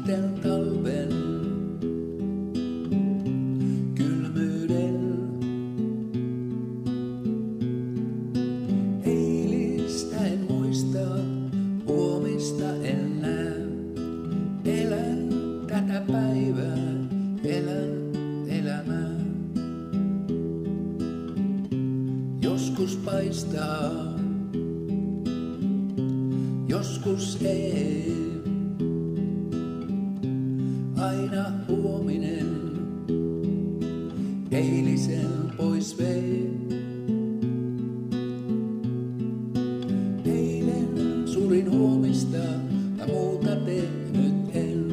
sitten talven kylmyyden. Eilistä en muista, huomista en näe. Elän tätä päivää, elän elämää. Joskus paistaa, joskus ei. Aina huominen eilisen pois vei. Eilen surin huomista, muuta tehnyt en.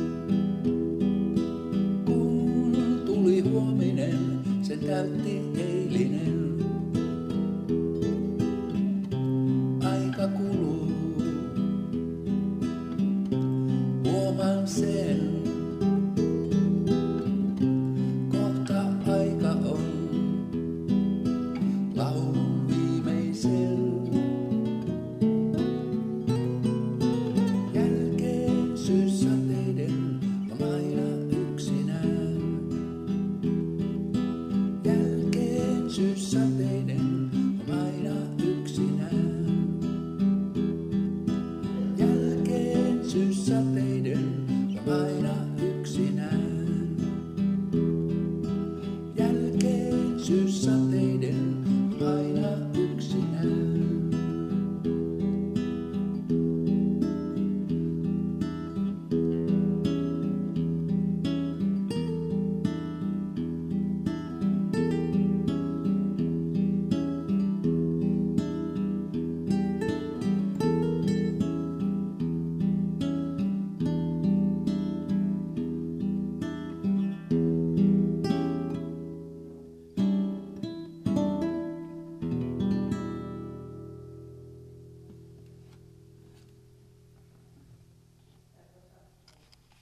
Kun tuli huominen, sen täytti eilinen. Aika kuluu, huomaan sen. Kohta aika on laulun viimeisen. Jälkeen syyssateiden on aina yksinään. Jälkeen syyssateiden on aina yksinään. Jälkeen syyssateiden on aina